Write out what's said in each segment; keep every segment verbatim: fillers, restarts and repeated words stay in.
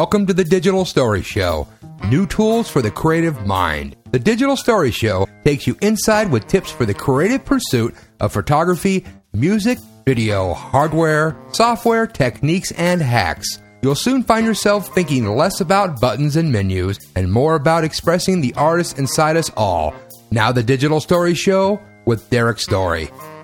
Welcome to the Digital Story Show. New tools for the creative mind. The Digital Story Show takes you inside with tips for the creative pursuit of photography, music, video, hardware, software, techniques, and hacks. You'll soon find yourself thinking less about buttons and menus and more about expressing the artist inside us all. Now the Digital Story Show with Derek Story.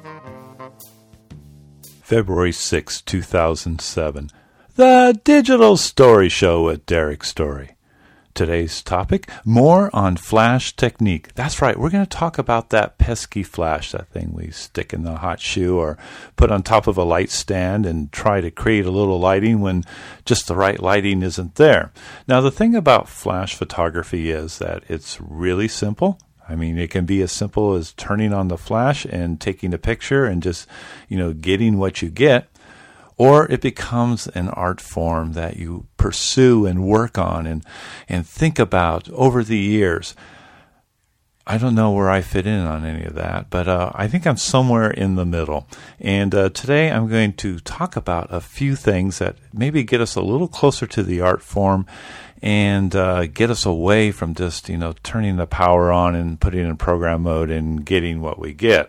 February sixth, two thousand seven. The Digital Story Show with Derek Story. Today's topic, more on flash technique. That's right, we're going to talk about that pesky flash, that thing we stick in the hot shoe or put on top of a light stand and try to create a little lighting when just the right lighting isn't there. Now, the thing about flash photography is that it's really simple. I mean, it can be as simple as turning on the flash and taking a picture and just, you know, getting what you get. Or it becomes an art form that you pursue and work on and, and think about over the years. I don't know where I fit in on any of that, but uh, I think I'm somewhere in the middle. And uh, today I'm going to talk about a few things that maybe get us a little closer to the art form and uh, get us away from just, you know, turning the power on and putting it in program mode and getting what we get.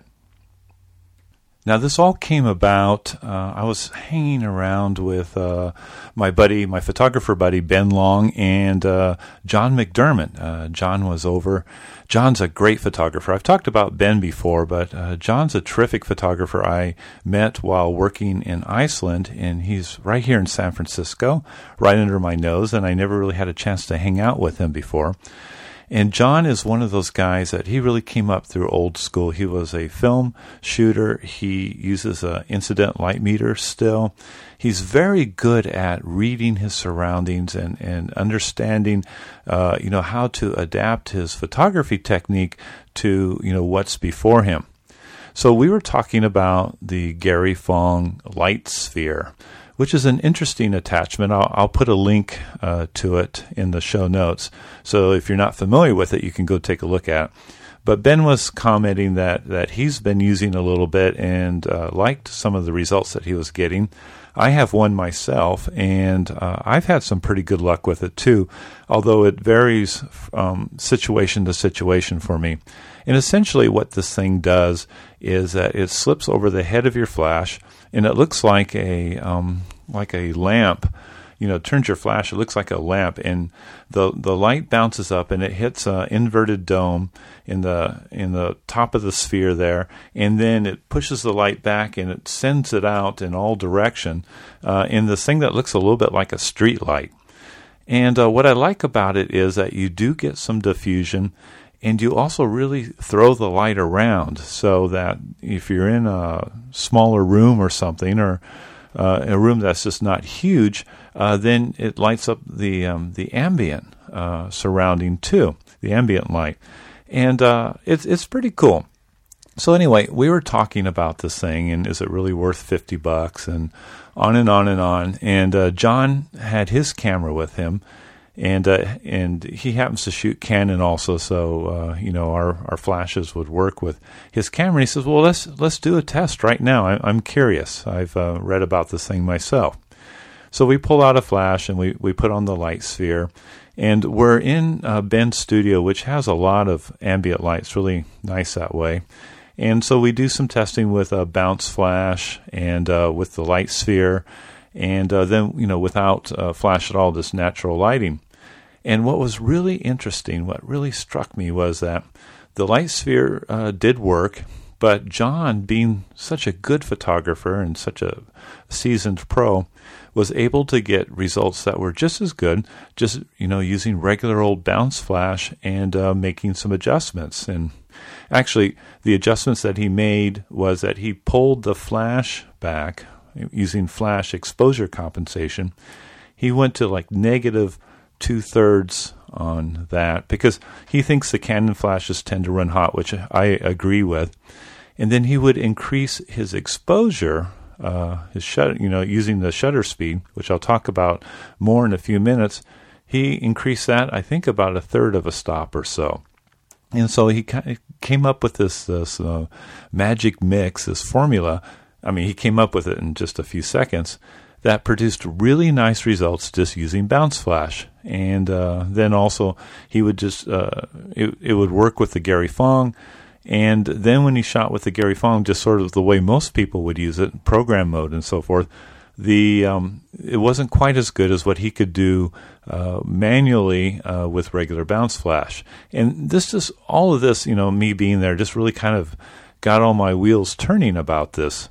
Now, this all came about, uh, I was hanging around with uh, my buddy, my photographer buddy, Ben Long, and uh, John McDermott. Uh, John was over. John's a great photographer. I've talked about Ben before, but uh, John's a terrific photographer I met while working in Iceland, and he's right here in San Francisco, right under my nose, and I never really had a chance to hang out with him before. And John is one of those guys that he really came up through old school. He was a film shooter. He uses an incident light meter still. He's very good at reading his surroundings and, and understanding, uh, you know, how to adapt his photography technique to, you know, what's before him. So we were talking about the Gary Fong light sphere, which is an interesting attachment. I'll, I'll put a link uh, to it in the show notes. So if you're not familiar with it, you can go take a look at it. But Ben was commenting that, that he's been using a little bit and uh, liked some of the results that he was getting. I have one myself, and uh, I've had some pretty good luck with it too, although it varies um, situation to situation for me. And essentially what this thing does is that it slips over the head of your flash, and it looks like a um, like a lamp. You know, turns your flash, it looks like a lamp, and the the light bounces up and it hits an inverted dome in the in the top of the sphere there, and then it pushes the light back and it sends it out in all direction uh, in this thing that looks a little bit like a street light. And uh, what I like about it is that you do get some diffusion, and you also really throw the light around so that if you're in a smaller room or something, or uh, a room that's just not huge, uh, then it lights up the um, the ambient uh, surrounding too, the ambient light. And uh, it's it's pretty cool. So anyway, we were talking about this thing, and is it really worth fifty bucks, and on and on and on. And uh, John had his camera with him. And uh, and he happens to shoot Canon also, so uh, you know our, our flashes would work with his camera. And he says, "Well, let's let's do a test right now. I, I'm curious. I've uh, read about this thing myself." So we pull out a flash and we, we put on the light sphere, and we're in uh, Ben's studio, which has a lot of ambient light. It's really nice that way. And so we do some testing with a bounce flash and uh, with the light sphere, and uh, then you know without uh, flash at all, just natural lighting. And what was really interesting, what really struck me, was that the light sphere uh, did work, but John, being such a good photographer and such a seasoned pro, was able to get results that were just as good, just you know using regular old bounce flash and uh, making some adjustments. And actually, the adjustments that he made was that he pulled the flash back using flash exposure compensation. He went to like negative two-thirds on that because he thinks the Canon flashes tend to run hot, which I agree with. And then he would increase his exposure, uh, his shutter, you know, using the shutter speed, which I'll talk about more in a few minutes. He increased that, I think, about a third of a stop or so. And so he kind of came up with this, this uh, magic mix, this formula. I mean, he came up with it in just a few seconds that produced really nice results just using bounce flash. And uh, then also he would just, uh, it, it would work with the Gary Fong. And then when he shot with the Gary Fong, just sort of the way most people would use it, program mode and so forth, the um, it wasn't quite as good as what he could do uh, manually uh, with regular bounce flash. And this just, all of this, you know, me being there just really kind of got all my wheels turning about this.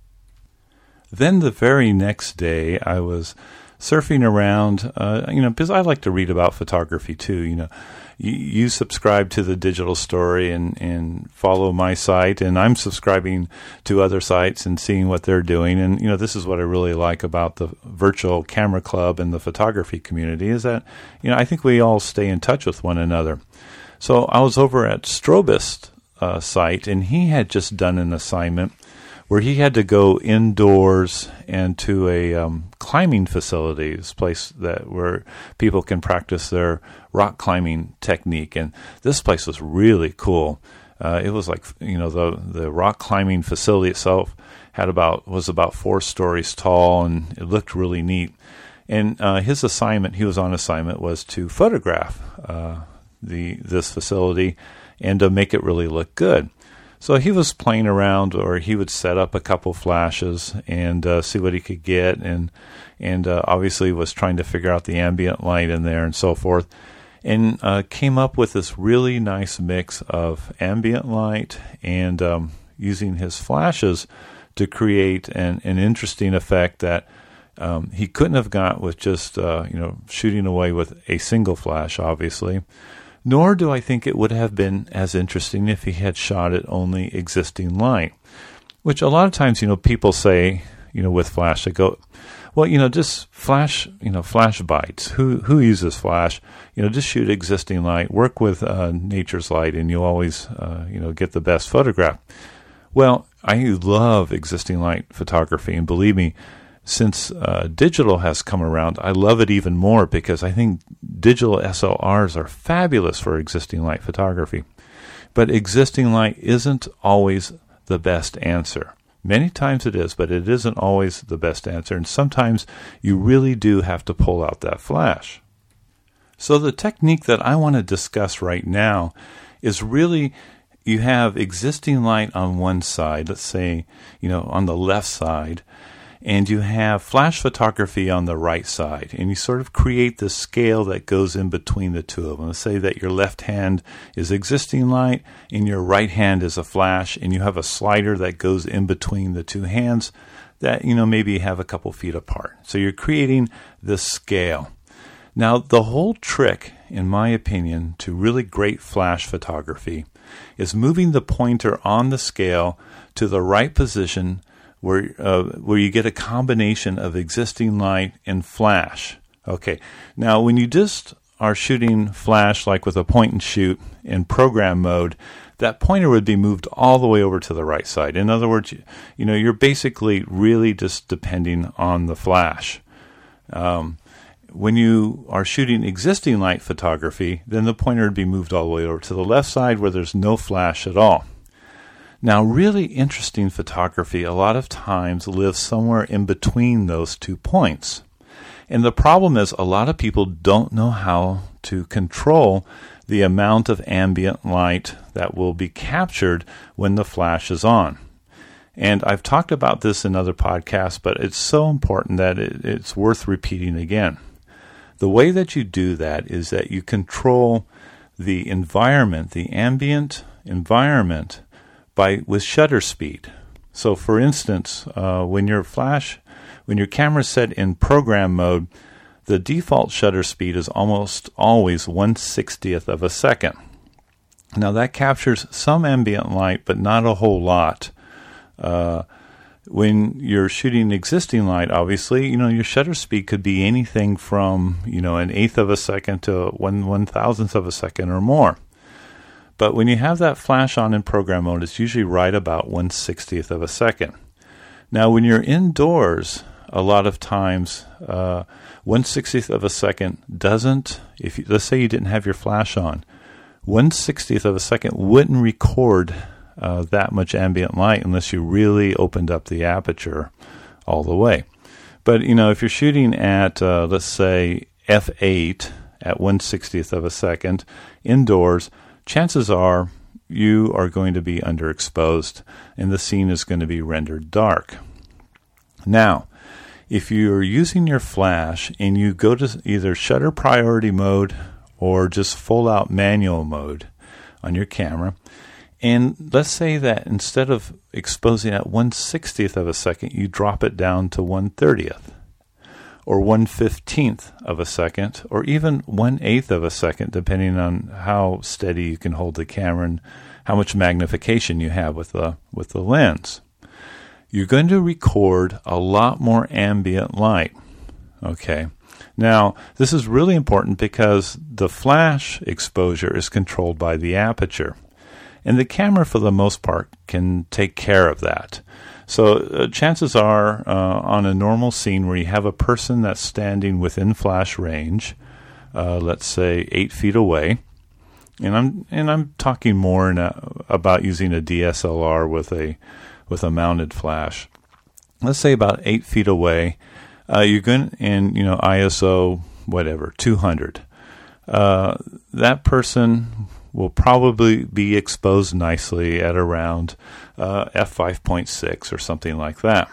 Then the very next day, I was surfing around, uh, you know, because I like to read about photography too. You know, you, you subscribe to the Digital Story and, and follow my site, and I'm subscribing to other sites and seeing what they're doing. And, you know, this is what I really like about the Virtual Camera Club and the photography community is that, you know, I think we all stay in touch with one another. So I was over at Strobist's uh, site, and he had just done an assignment where he had to go indoors and to a um, climbing facility, this place that where people can practice their rock climbing technique. And this place was really cool. Uh, it was like, you know, the the rock climbing facility itself had about was about four stories tall, and it looked really neat. And uh, his assignment, he was on assignment, was to photograph uh, the this facility and to make it really look good. So he was playing around, or he would set up a couple flashes and uh, see what he could get, and and uh, obviously was trying to figure out the ambient light in there and so forth, and uh, came up with this really nice mix of ambient light and um, using his flashes to create an, an interesting effect that um, he couldn't have got with just uh, you know shooting away with a single flash, obviously. Nor do I think it would have been as interesting if he had shot at only existing light, which a lot of times, you know, people say, you know, with flash, they go, well, you know, just flash, you know, flash bites. Who who uses flash? You know, just shoot existing light, work with uh, nature's light, and you'll always, uh, you know, get the best photograph. Well, I love existing light photography, and believe me, since uh, digital has come around, I love it even more because I think digital S L Rs are fabulous for existing light photography. But existing light isn't always the best answer. Many times it is, but it isn't always the best answer. And sometimes you really do have to pull out that flash. So the technique that I want to discuss right now is really, you have existing light on one side, let's say, you know, on the left side, and you have flash photography on the right side, and you sort of create this scale that goes in between the two of them. Let's say that your left hand is existing light and your right hand is a flash, and you have a slider that goes in between the two hands that, you know, maybe have a couple feet apart. So you're creating this scale. Now, the whole trick, in my opinion, to really great flash photography is moving the pointer on the scale to the right position where uh, where you get a combination of existing light and flash. Okay, now when you just are shooting flash like with a point and shoot in program mode, that pointer would be moved all the way over to the right side. In other words, you, you know, you're basically really just depending on the flash. Um, when you are shooting existing light photography, then the pointer would be moved all the way over to the left side where there's no flash at all. Now, really interesting photography a lot of times lives somewhere in between those two points. And the problem is a lot of people don't know how to control the amount of ambient light that will be captured when the flash is on. And I've talked about this in other podcasts, but it's so important that it, it's worth repeating again. The way that you do that is that you control the environment, the ambient environment, by with shutter speed. So, for instance, uh, when your flash, when your camera's set in program mode, the default shutter speed is almost always one sixtieth of a second. Now, that captures some ambient light, but not a whole lot. Uh, when you're shooting existing light, obviously, you know, your shutter speed could be anything from, you know, an eighth of a second to one one thousandth of a second or more. But when you have that flash on in program mode, it's usually right about one sixtieth of a second. Now, when you're indoors, a lot of times, uh, one sixtieth of a second doesn't, if you, let's say you didn't have your flash on, one sixtieth of a second wouldn't record uh, that much ambient light unless you really opened up the aperture all the way. But, you know, if you're shooting at, uh, let's say, f eight at one sixtieth of a second indoors, chances are you are going to be underexposed and the scene is going to be rendered dark. Now, if you're using your flash and you go to either shutter priority mode or just full out manual mode on your camera, and let's say that instead of exposing at one sixtieth of a second, you drop it down to one thirtieth or one fifteenth of a second, or even one eighth of a second, depending on how steady you can hold the camera and how much magnification you have with the with the lens. You're going to record a lot more ambient light. Okay. Now, this is really important because the flash exposure is controlled by the aperture. And the camera, for the most part, can take care of that. So uh, chances are, uh, on a normal scene where you have a person that's standing within flash range, uh, let's say eight feet away, and I'm and I'm talking more in a, about using a D S L R with a with a mounted flash. Let's say about eight feet away, uh, you're going in, you know, I S O whatever two hundred. Uh, that person will probably be exposed nicely at around uh, f five point six or something like that.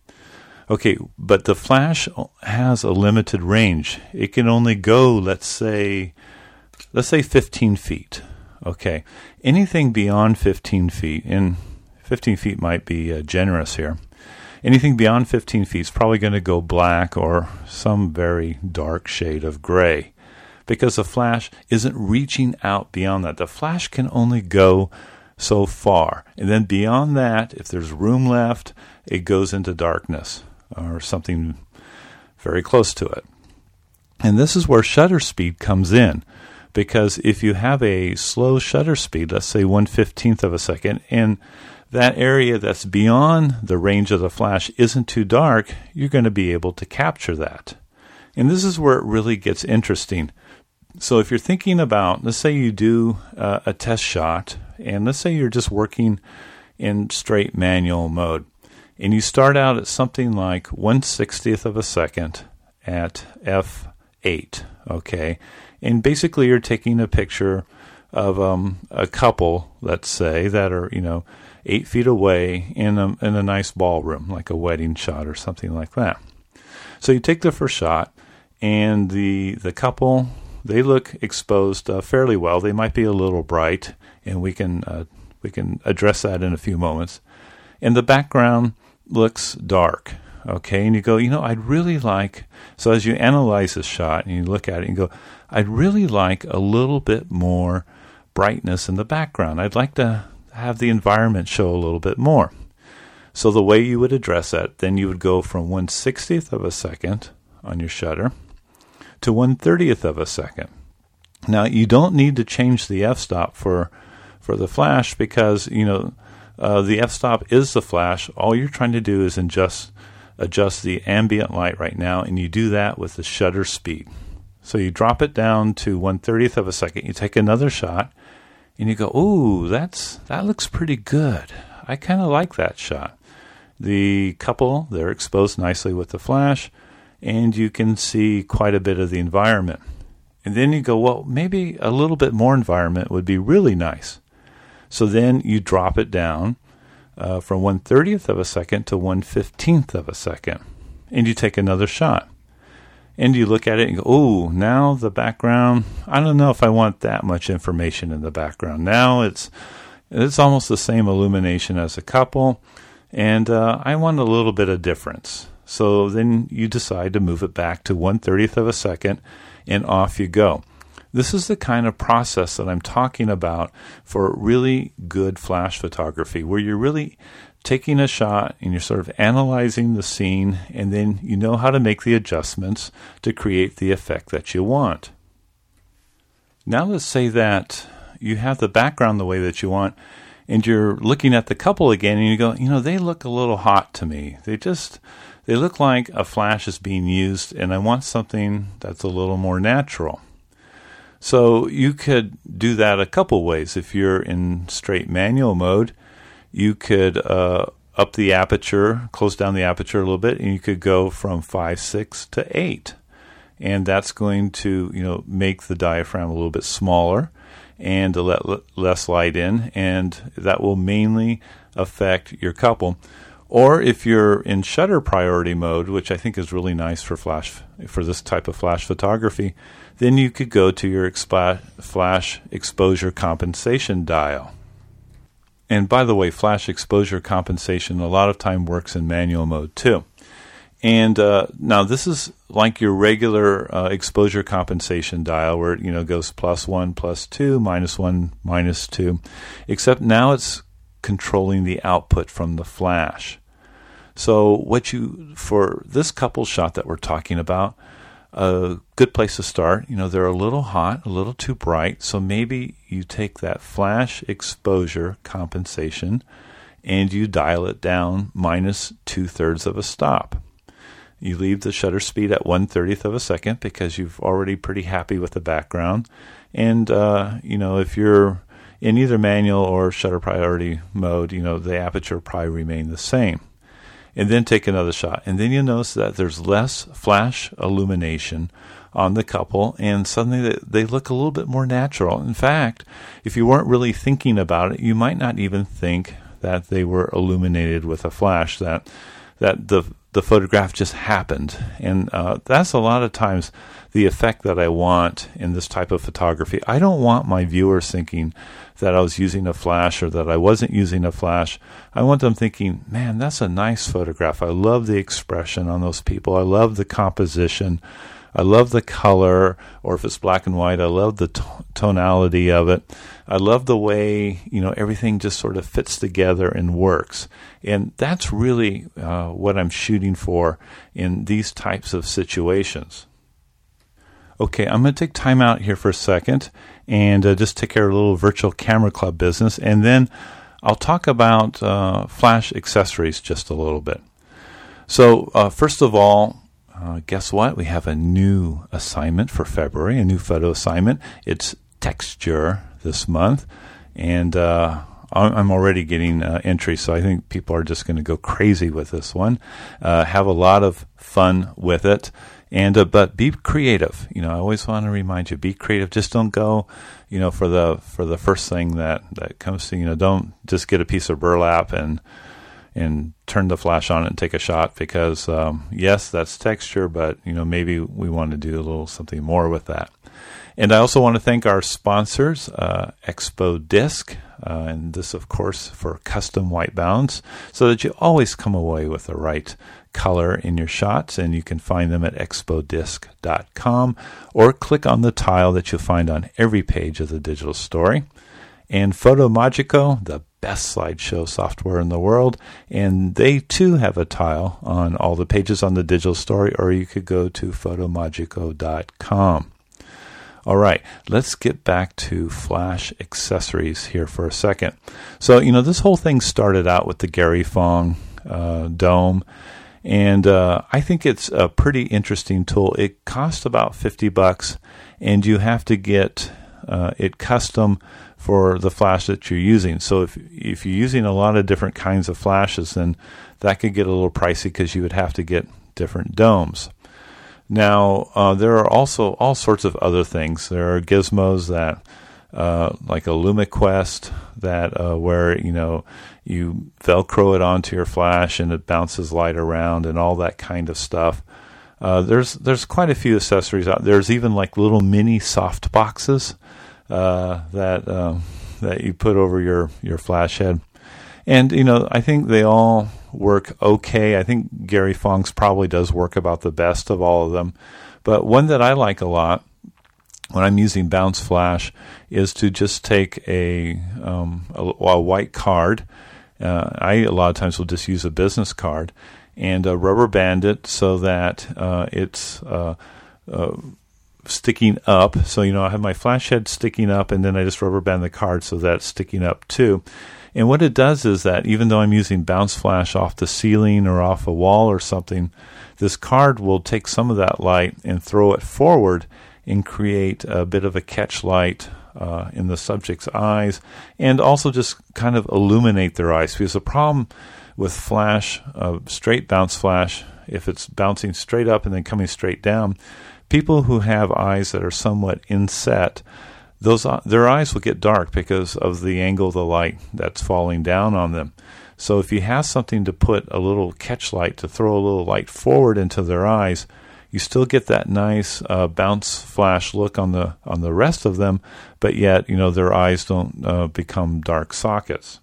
Okay, but the flash has a limited range. It can only go, let's say, let's say fifteen feet. Okay, anything beyond fifteen feet, and fifteen feet might be uh, generous here. Anything beyond fifteen feet is probably going to go black or some very dark shade of gray, because the flash isn't reaching out beyond that. The flash can only go so far. And then beyond that, if there's room left, it goes into darkness or something very close to it. And this is where shutter speed comes in, because if you have a slow shutter speed, let's say one fifteenth of a second, and that area that's beyond the range of the flash isn't too dark, you're going to be able to capture that. And this is where it really gets interesting. So if you're thinking about, let's say you do uh, a test shot, and let's say you're just working in straight manual mode, and you start out at something like one sixtieth of a second at f eight, okay? And basically you're taking a picture of um, a couple, let's say, that are, you know, eight feet away in a, in a nice ballroom, like a wedding shot or something like that. So you take the first shot, and the the couple, they look exposed uh, fairly well. They might be a little bright, and we can uh, we can address that in a few moments. And the background looks dark, okay? And you go, you know, I'd really like, so as you analyze this shot and you look at it and you go, I'd really like a little bit more brightness in the background. I'd like to have the environment show a little bit more. So the way you would address that, then you would go from one sixtieth of a second on your shutter to one thirtieth of a second. Now, you don't need to change the f-stop for for the flash, because, you know, uh, the f-stop is the flash. All you're trying to do is adjust, adjust the ambient light right now, and you do that with the shutter speed. So you drop it down to one thirtieth of a second. You take another shot, and you go, ooh, that's that looks pretty good. I kind of like that shot. The couple, they're exposed nicely with the flash, and you can see quite a bit of the environment. And then you go, well, maybe a little bit more environment would be really nice. So then you drop it down uh, from one thirtieth of a second to one fifteenth of a second, and you take another shot. And you look at it and go, oh, now the background, I don't know if I want that much information in the background. Now it's it's almost the same illumination as a couple, and uh, I want a little bit of difference. So then you decide to move it back to one thirtieth of a second, and off you go. This is the kind of process that I'm talking about for really good flash photography, where you're really taking a shot and you're sort of analyzing the scene, and then you know how to make the adjustments to create the effect that you want. Now let's say that you have the background the way that you want, and you're looking at the couple again, and you go, you know, they look a little hot to me. They just, they look like a flash is being used, and I want something that's a little more natural. So you could do that a couple ways. If you're in straight manual mode, you could uh, up the aperture, close down the aperture a little bit, and you could go from five, six to eight. And that's going to, you know, make the diaphragm a little bit smaller and to let l- less light in, and that will mainly affect your couple. Or if you're in shutter priority mode, which I think is really nice for flash for this type of flash photography, then you could go to your expa- flash exposure compensation dial. And by the way, flash exposure compensation a lot of time works in manual mode too. And uh, now this is like your regular uh, exposure compensation dial where it, you know, goes plus one, plus two, minus one, minus two, except now it's controlling the output from the flash. So what you, for this couple shot that we're talking about, a good place to start, you know, they're a little hot, a little too bright, so maybe you take that flash exposure compensation and you dial it down minus two-thirds of a stop. You leave the shutter speed at one-thirtieth of a second because you've already pretty happy with the background. And, uh, you know, if you're in either manual or shutter priority mode, you know, the aperture will probably remain the same. And then take another shot. And then you'll notice that there's less flash illumination on the couple, and suddenly they, they look a little bit more natural. In fact, if you weren't really thinking about it, you might not even think that they were illuminated with a flash, that that the the photograph just happened. And uh, that's a lot of times the effect that I want in this type of photography. I don't want my viewers thinking that I was using a flash or that I wasn't using a flash. I want them thinking, man, that's a nice photograph. I love the expression on those people. I love the composition. I love the color, or if it's black and white, I love the t- tonality of it. I love the way, you know, everything just sort of fits together and works. And that's really uh, what I'm shooting for in these types of situations. Okay, I'm going to take time out here for a second and uh, just take care of a little virtual camera club business, and then I'll talk about uh, flash accessories just a little bit. So uh, first of all, Uh, guess what? We have a new assignment for February, a new photo assignment. It's texture this month, and uh, I'm already getting uh, entries, so I think people are just going to go crazy with this one. Uh, have a lot of fun with it, and uh, but be creative. You know, I always want to remind you, be creative. Just don't go, you know, for the for the first thing that that comes to you. Know, don't just get a piece of burlap and. and turn the flash on and take a shot, because um, yes, that's texture, but you know, maybe we want to do a little something more with that. And I also want to thank our sponsors, uh, Expo Disc, uh, and this, of course, for custom white balance, so that you always come away with the right color in your shots. And you can find them at expo disc dot com, or click on the tile that you'll find on every page of the digital story. And Photomagico, the best slideshow software in the world, and they too have a tile on all the pages on the digital story, or you could go to photomagico dot com. All right, let's get back to flash accessories here for a second. So, you know, this whole thing started out with the Gary Fong uh, dome, and uh, I think it's a pretty interesting tool. It costs about fifty bucks, and you have to get uh, it custom for the flash that you're using. So if if you're using a lot of different kinds of flashes, then that could get a little pricey because you would have to get different domes. Now, uh, there are also all sorts of other things. There are gizmos that, uh, like a LumaQuest, that uh, where you know you Velcro it onto your flash and it bounces light around and all that kind of stuff. Uh, there's there's quite a few accessories out. There's even like little mini soft boxes Uh, that uh, that you put over your, your flash head. And, you know, I think they all work okay. I think Gary Fong's probably does work about the best of all of them. But one that I like a lot when I'm using bounce flash is to just take a, um, a, a white card. Uh, I, a lot of times, will just use a business card and uh, rubber band it so that uh, it's uh, uh, sticking up. So, you know, I have my flash head sticking up, and then I just rubber band the card so that's sticking up too. And what it does is that even though I'm using bounce flash off the ceiling or off a wall or something, this card will take some of that light and throw it forward and create a bit of a catch light uh, in the subject's eyes, and also just kind of illuminate their eyes. Because the problem with flash, uh, straight bounce flash, if it's bouncing straight up and then coming straight down, people who have eyes that are somewhat inset, those uh, their eyes will get dark because of the angle of the light that's falling down on them. So if you have something to put a little catch light to throw a little light forward into their eyes, you still get that nice uh, bounce flash look on the on the rest of them, but yet, you know, their eyes don't uh, become dark sockets.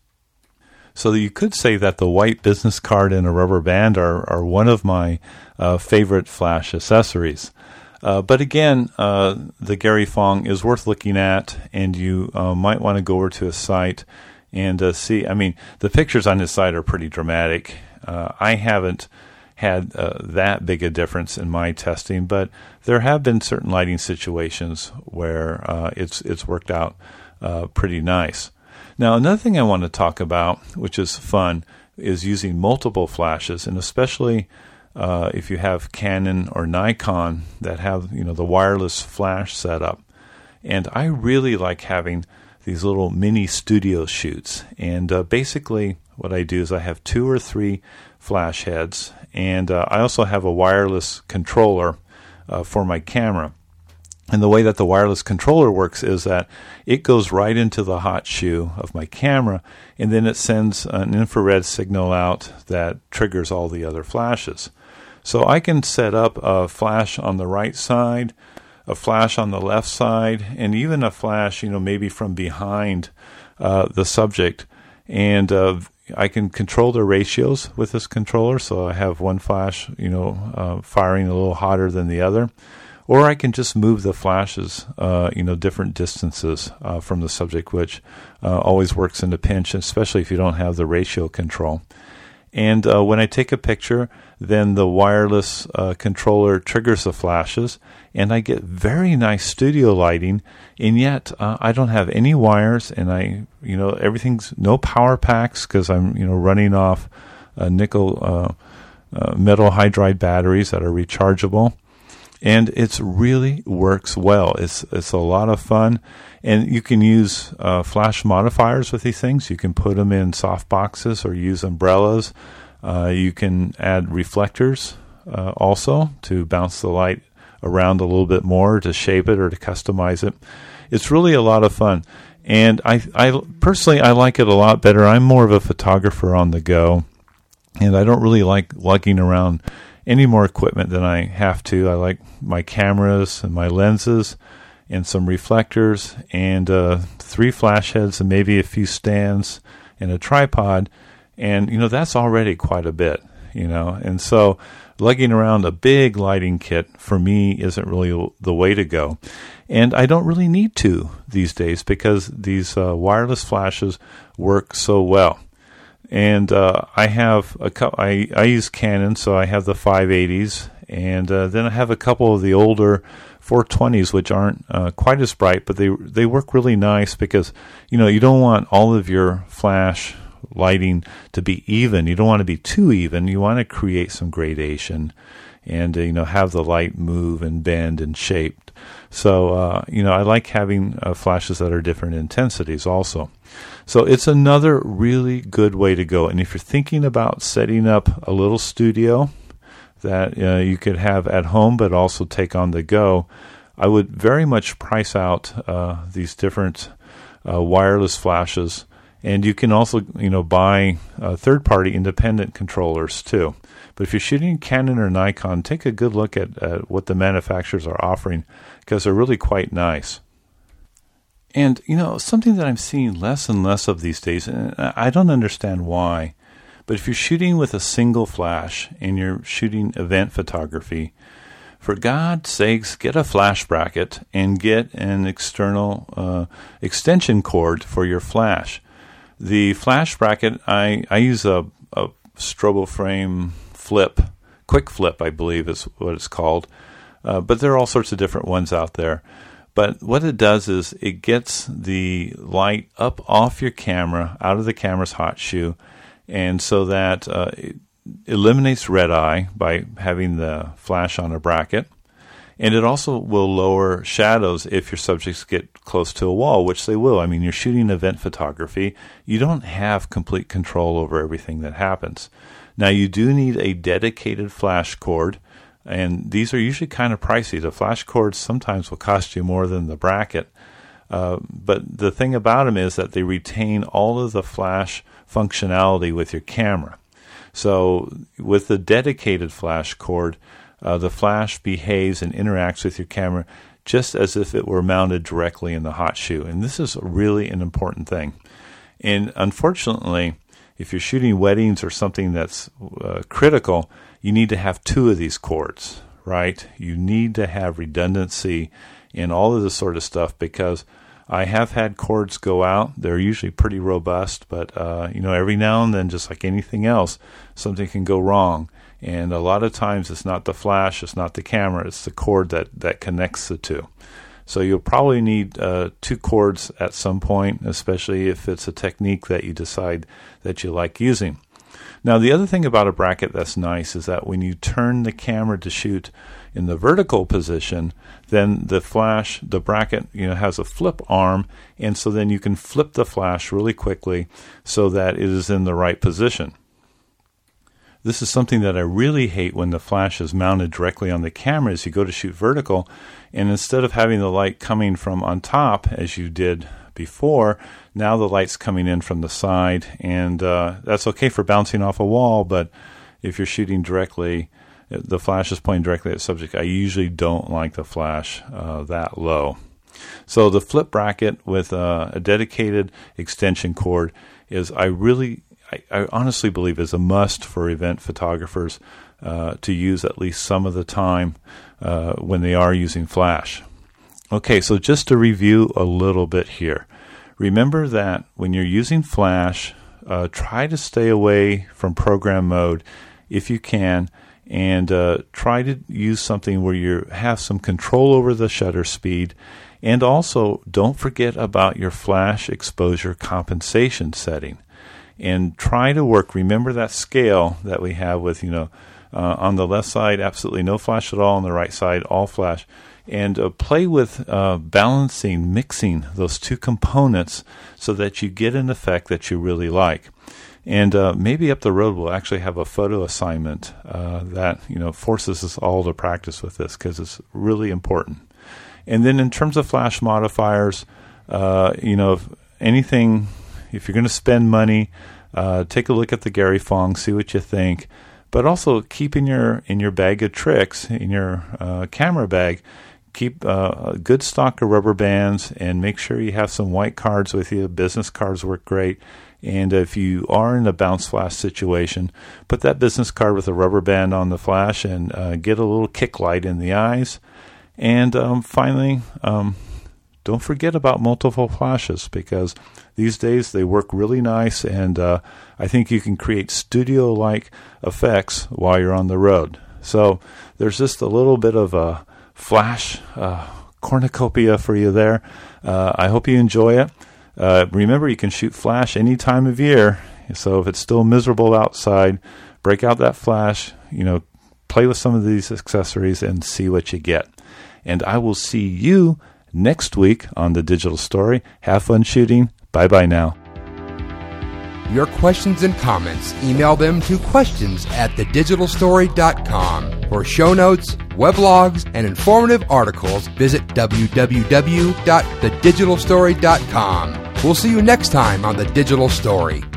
So you could say that the white business card and a rubber band are, are one of my uh, favorite flash accessories. Uh, but again, uh, the Gary Fong is worth looking at, and you uh, might want to go over to his site and uh, see. I mean, the pictures on his site are pretty dramatic. Uh, I haven't had uh, that big a difference in my testing, but there have been certain lighting situations where uh, it's it's worked out uh, pretty nice. Now, another thing I want to talk about, which is fun, is using multiple flashes, and especially uh, if you have Canon or Nikon that have, you know, the wireless flash setup. And I really like having these little mini studio shoots. And uh, basically what I do is I have two or three flash heads, and uh, I also have a wireless controller uh, for my camera. And the way that the wireless controller works is that it goes right into the hot shoe of my camera, and then it sends an infrared signal out that triggers all the other flashes. So I can set up a flash on the right side, a flash on the left side, and even a flash, you know, maybe from behind uh, the subject. And uh, I can control the ratios with this controller, so I have one flash, you know, uh, firing a little hotter than the other. Or I can just move the flashes, uh, you know, different distances uh, from the subject, which uh, always works in a pinch, especially if you don't have the ratio control. And uh, when I take a picture, then the wireless uh, controller triggers the flashes, and I get very nice studio lighting. And yet uh, I don't have any wires, and I, you know, everything's no power packs because I'm, you know, running off uh, nickel uh, uh, metal hydride batteries that are rechargeable. And it really works well. It's it's a lot of fun, and you can use uh, flash modifiers with these things. You can put them in soft boxes or use umbrellas. Uh, you can add reflectors uh, also to bounce the light around a little bit more, to shape it or to customize it. It's really a lot of fun, and I I personally I like it a lot better. I'm more of a photographer on the go, and I don't really like lugging around any more equipment than I have to. I like my cameras and my lenses and some reflectors and uh, three flash heads and maybe a few stands and a tripod. And, you know, that's already quite a bit, you know. And so lugging around a big lighting kit for me isn't really the way to go. And I don't really need to these days because these uh, wireless flashes work so well. And uh, I have a co- I, I use Canon, so I have the five eighties, and uh, then I have a couple of the older four twenties, which aren't uh, quite as bright, but they they work really nice because, you know, you don't want all of your flash lighting to be even. You don't want to be too even. You want to create some gradation, and uh, you know, have the light move and bend and shape. So uh, you know, I like having uh, flashes that are different intensities also. So it's another really good way to go. And if you're thinking about setting up a little studio that uh, you could have at home but also take on the go, I would very much price out uh, these different uh, wireless flashes. And you can also, you know, buy uh, third-party independent controllers too. But if you're shooting Canon or Nikon, take a good look at, at what the manufacturers are offering, because they're really quite nice. And, you know, something that I'm seeing less and less of these days, and I don't understand why, but if you're shooting with a single flash and you're shooting event photography, for God's sakes, get a flash bracket and get an external uh, extension cord for your flash. The flash bracket, I, I use a, a StroboFrame flip, quick flip, I believe is what it's called, uh, but there are all sorts of different ones out there. But what it does is it gets the light up off your camera, out of the camera's hot shoe, and so that uh, it eliminates red eye by having the flash on a bracket. And it also will lower shadows if your subjects get close to a wall, which they will. I mean, you're shooting event photography. You don't have complete control over everything that happens. Now, you do need a dedicated flash cord, and these are usually kind of pricey. The flash cords sometimes will cost you more than the bracket. Uh, but the thing about them is that they retain all of the flash functionality with your camera. So with the dedicated flash cord, uh, the flash behaves and interacts with your camera just as if it were mounted directly in the hot shoe. And this is really an important thing. And unfortunately, if you're shooting weddings or something that's uh, critical, you need to have two of these cords, right? You need to have redundancy in all of this sort of stuff, because I have had cords go out. They're usually pretty robust, but uh, you know, every now and then, just like anything else, something can go wrong. And a lot of times it's not the flash, it's not the camera, it's the cord that, that connects the two. So you'll probably need uh, two cords at some point, especially if it's a technique that you decide that you like using. Now, the other thing about a bracket that's nice is that when you turn the camera to shoot in the vertical position, then the flash, the bracket, you know, has a flip arm, and so then you can flip the flash really quickly so that it is in the right position. This is something that I really hate when the flash is mounted directly on the camera. Is you go to shoot vertical, and instead of having the light coming from on top as you did before, now the light's coming in from the side, and uh, that's okay for bouncing off a wall, but if you're shooting directly, the flash is pointing directly at the subject. I usually don't like the flash uh, that low. So the flip bracket with uh, a dedicated extension cord is, I really, I, I honestly believe, is a must for event photographers uh, to use at least some of the time uh, when they are using flash. Okay, so just to review a little bit here. Remember that when you're using flash, uh, try to stay away from program mode if you can, and uh, try to use something where you have some control over the shutter speed. And also, don't forget about your flash exposure compensation setting. And try to work, remember that scale that we have with, you know, uh, on the left side, absolutely no flash at all, on the right side, all flash. And uh, play with uh, balancing, mixing those two components so that you get an effect that you really like. And uh, maybe up the road we'll actually have a photo assignment uh, that, you know, forces us all to practice with this, because it's really important. And then in terms of flash modifiers, uh, you know, if anything, if you're going to spend money, uh, take a look at the Gary Fong, see what you think. But also keep in your in your bag of tricks, in your uh, camera bag, keep uh, a good stock of rubber bands, and make sure you have some white cards with you. Business cards work great. And if you are in a bounce flash situation, put that business card with a rubber band on the flash and uh, get a little kick light in the eyes. And um, finally, um, don't forget about multiple flashes, because these days they work really nice, and uh, I think you can create studio-like effects while you're on the road. So there's just a little bit of a flash uh, cornucopia for you there. Uh, I hope you enjoy it. Uh, remember, you can shoot flash any time of year, so if it's still miserable outside, break out that flash, you know, play with some of these accessories and see what you get. And I will see you next week on The Digital Story. Have fun shooting. Bye-bye now. Your questions and comments, email them to questions at the digital story dot com. For show notes, weblogs, and informative articles, visit w w w dot the digital story dot com. We'll see you next time on The Digital Story.